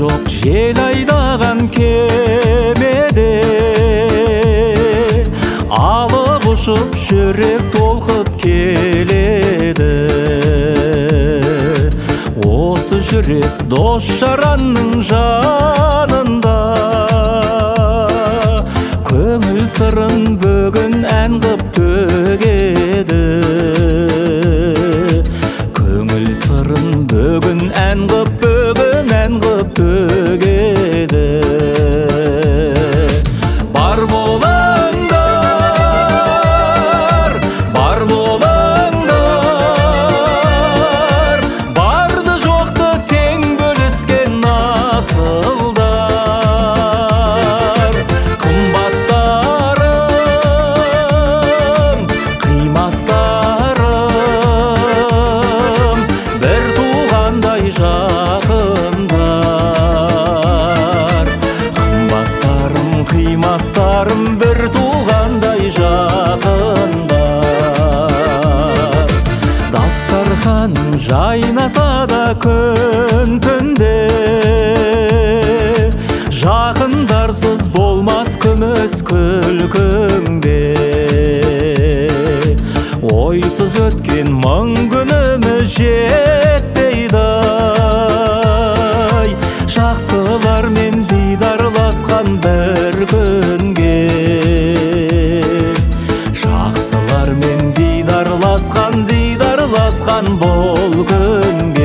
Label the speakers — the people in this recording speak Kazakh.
Speaker 1: жоқ жел айдаған кемеде, алып ұшып жүрек толқып келеді. Осы жүрек дос жаранның жанында, көңіл сырын бүгін ән қып төгеді. Көңіл сырын бүгін ән қып, бүгін ән қып төгеді. Бар болыңдар, бар болыңдар, барды жоқты тең бөліскен асылдар. Қымбаттарым, қимастарым, бір туғандай жақындар. Қымбаттарым, қимастарым, бір туғандай жақындар. Дастарханым жайнаса да күн түнде, жақындарсыз болмас күміс күлкіңде. Ойсыз өткен мың күніміз жетпейді-ай, жақсылармен дидарласқан бір күнге. Жақсылармен дидарласқан бұл күнге.